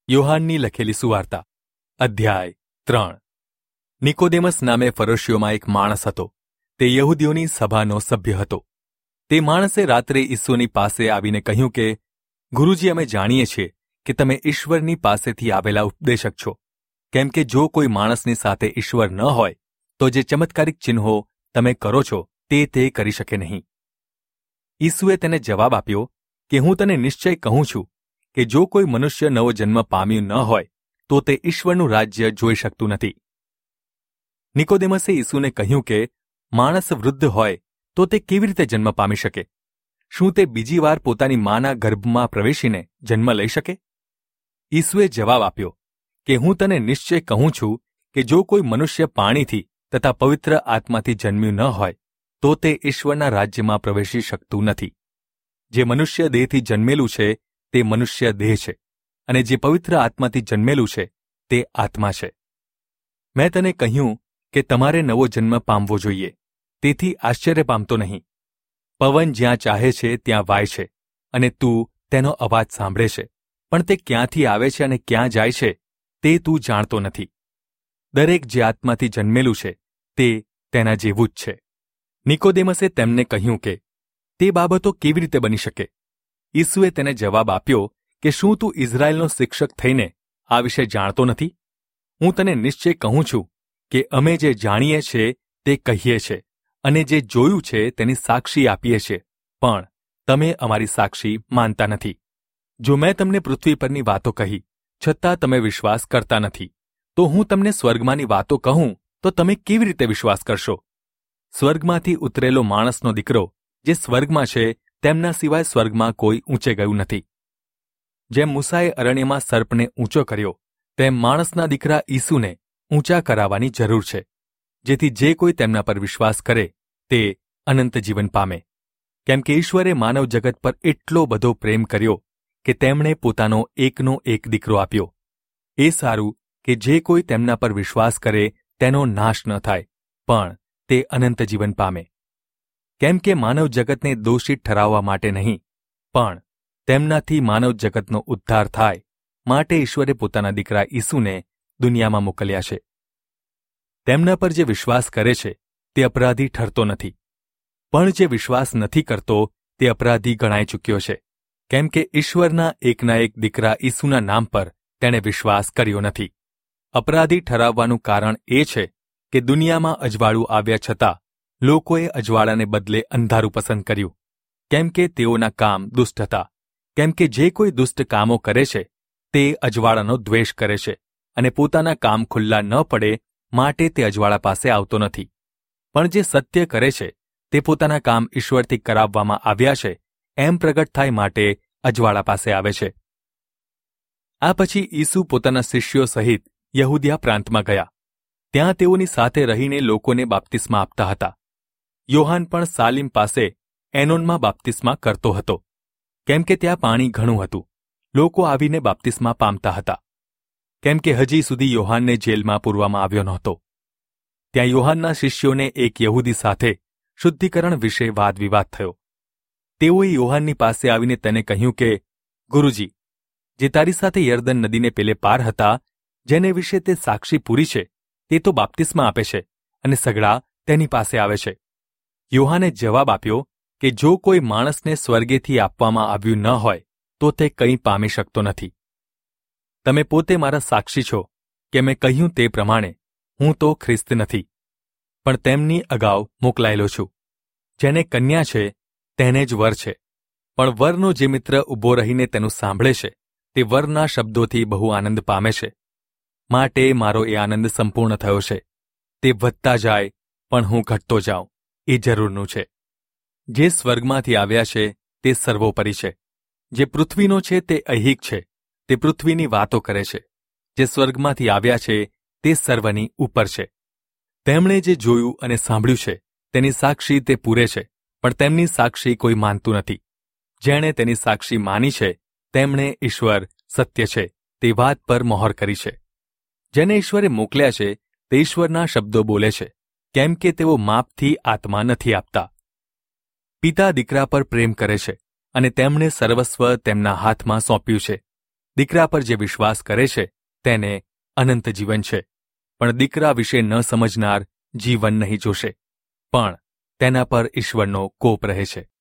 યોહાનની લખેલી સુવાર્તા અધ્યાય 3। નિકોદેમસ નામે ફરોશીઓમાં એક માણસ હતો. તે યહૂદીઓની સભાનો સભ્ય હતો. તે માણસે રાત્રે ઈસુની પાસે આવીને કહ્યું કે, ગુરુજી, અમે જાણીએ છીએ કે તમે ઈશ્વરની પાસેથી આવેલા ઉપદેશક છો, કેમ કે જો કોઈ માણસની સાથે ઈશ્વર ન હોય તો જે ચમત્કારિક ચિહ્નો તમે કરો છો તે કરી શકે નહીં. ઈસુએ તેને જવાબ આપ્યો કે હું તને નિશ્ચય કહું છું કે જો કોઈ મનુષ્ય નવો જન્મ પામ્યું ન હોય તો તે ઈશ્વરનું રાજ્ય જોઈ શકતું નથી. નિકોદેમસે ઈસુને કહ્યું કે માણસ વૃદ્ધ હોય તો તે કેવી રીતે જન્મ પામી શકે? શું તે બીજી વાર પોતાની માના ગર્ભમાં પ્રવેશીને જન્મ લઈ શકે? ઈસુએ જવાબ આપ્યો કે હું તને નિશ્ચય કહું છું કે જો કોઈ મનુષ્ય પાણીથી તથા પવિત્ર આત્માથી જન્મ્યું ન હોય તો તે ઈશ્વરના રાજ્યમાં પ્રવેશી શકતું નથી. જે મનુષ્ય દેહથી જન્મેલું છે તે મનુષ્ય દેહ છે, અને જે પવિત્ર આત્માથી જન્મેલું છે તે આત્મા છે. મેં તને કહ્યું કે તમારે નવો જન્મ પામવો જોઈએ, તેથી આશ્ચર્ય પામતો નહીં. પવન જ્યાં ચાહે છે ત્યાં વાય છે, અને તું તેનો અવાજ સાંભળે છે, પણ તે ક્યાંથી આવે છે અને ક્યાં જાય છે તે તું જાણતો નથી. દરેક જે આત્માથી જન્મેલું છે તે તેના જેવું જ છે. નિકોદેમસે તેમને કહ્યું કે તે બાબતો કેવી રીતે બની શકે? ઈસુએ તેને જવાબ આપ્યો કે શું તું ઇઝરાયેલનો શિક્ષક થઈને આ વિશે જાણતો નથી? હું તને નિશ્ચય કહું છું કે અમે જે જાણીએ છીએ તે કહીએ છીએ, અને જે જોયું છે તેની સાક્ષી આપીએ છીએ, પણ તમે અમારી સાક્ષી માનતા નથી. જો મેં તમને પૃથ્વી પરની વાતો કહી છતાં તમે વિશ્વાસ કરતા નથી, તો હું તમને સ્વર્ગમાંની વાતો કહું તો તમે કેવી રીતે વિશ્વાસ કરશો? સ્વર્ગમાંથી ઉતરેલો માણસનો દીકરો જે સ્વર્ગમાં છે તેમના સિવાય સ્વર્ગમાં કોઈ ઊંચે ગયું નથી. જેમ મૂસાએ અરણ્યમાં સર્પને ઊંચો કર્યો, તેમ માણસના દીકરા ઈસુને ઊંચા કરાવવાની જરૂર છે, જેથી જે કોઈ તેમના પર વિશ્વાસ કરે તે અનંત જીવન પામે. કેમ કે ઈશ્વરે માનવ જગત પર એટલો બધો પ્રેમ કર્યો કે તેમણે પોતાનો એકનો એક દીકરો આપ્યો. એ સારું કે જે કોઈ તેમના પર વિશ્વાસ કરે તેનો નાશ ન થાય, પણ તે અનંત જીવન પામે. કેમ કે માનવ જગતને દોષિત ઠરાવવા માટે નહીં, પણ તેમનાથી માનવ જગતનો ઉદ્ધાર થાય માટે ઈશ્વરે પોતાના દીકરા ઈસુને દુનિયામાં મોકલ્યા છે. તેમના પર જે વિશ્વાસ કરે છે તે અપરાધી ઠરતો નથી, પણ જે વિશ્વાસ નથી કરતો તે અપરાધી ગણાઈ ચૂક્યો છે, કેમ કે ઈશ્વરના એકના એક દીકરા ઈસુના નામ પર તેણે વિશ્વાસ કર્યો નથી. અપરાધી ઠરાવવાનું કારણ એ છે કે દુનિયામાં અજવાળું આવ્યા છતાં લોકોએ અજવાળાને બદલે અંધારું પસંદ કર્યું, કેમ કે તેઓના કામ દુષ્ટ હતા. કેમ કે જે કોઈ દુષ્ટ કામો કરે છે તે અજવાળાનો દ્વેષ કરે છે, અને પોતાના કામ ખુલ્લા ન પડે માટે તે અજવાળા પાસે આવતો નથી. પણ જે સત્ય કરે છે તે પોતાના કામ ઈશ્વરથી કરાવવામાં આવ્યા છે એમ પ્રગટ થાય માટે અજવાળા પાસે આવે છે. આ પછી ઈસુ પોતાના શિષ્યો સહિત યહૂદિયા પ્રાંતમાં ગયા. ત્યાં તેઓની સાથે રહીને લોકોને બાપ્તિસ્મા આપતા હતા. યોહાન પણ સાલીમ પાસે એનોનમાં બાપ્તિસ્મા કરતો હતો, કેમ કે ત્યાં પાણી ઘણું હતું. લોકો આવીને બાપ્તિસ્મા પામતા હતા, કેમ કે હજી સુધી યોહાનને જેલમાં પૂરવામાં આવ્યો નહોતો. ત્યાં યોહાનના શિષ્યોને એક યહૂદી સાથે શુદ્ધિકરણ વિશે વાદવિવાદ થયો. તેઓએ યોહાનની પાસે આવીને તેને કહ્યું કે, ગુરુજી, જે તારી સાથે યર્દન નદીને પેલે પાર હતા, જેને વિશે તે સાક્ષી પૂરી છે, તે તો બાપ્તિસ્મા આપે છે, અને સગડા તેની પાસે આવે છે. યોહાને જવાબ આપ્યો કે જો કોઈ માણસને સ્વર્ગેથી આપવામાં આવ્યું ન હોય તો તે કંઈ પામી શકતો નથી. તમે પોતે મારા સાક્ષી છો કે મેં કહ્યું તે પ્રમાણે હું તો ખ્રિસ્ત નથી, પણ તેમની અગાઉ મોકલાયેલો છું. જેને કન્યા છે તેને જ વર છે, પણ વરનો જે મિત્ર ઊભો રહીને તેનું સાંભળે છે તે વરના શબ્દોથી બહુ આનંદ પામે છે. માટે મારો એ આનંદ સંપૂર્ણ થયો છે. તે વધતા જાય પણ હું ઘટતો જાઉં એ જરૂરનું છે. જે સ્વર્ગમાંથી આવ્યા છે તે સર્વોપરી છે. જે પૃથ્વીનો છે તે ઐહિક છે, તે પૃથ્વીની વાતો કરે છે. જે સ્વર્ગમાંથી આવ્યા છે તે સર્વની ઉપર છે. તેમણે જે જોયું અને સાંભળ્યું છે તેની સાક્ષી તે પૂરે છે, પણ તેમની સાક્ષી કોઈ માનતું નથી. જેણે તેની સાક્ષી માની છે તેમણે ઈશ્વર સત્ય છે તે વાત પર મહોર કરી છે. જેને ઈશ્વરે મોકલ્યા છે તે ઈશ્વરના શબ્દો બોલે છે, કેમ કે તેઓ માપથી આત્મા નથી આપતા. પિતા દીકરા પર પ્રેમ કરે છે, અને તેમણે સર્વસ્વ તેમના હાથમાં સોંપ્યું છે. દીકરા પર જે વિશ્વાસ કરે છે તેને અનંત જીવન છે, પણ દીકરા વિશે ન સમજનાર જીવન નહીં જોશે, પણ તેના પર ઈશ્વરનો કોપ રહે છે.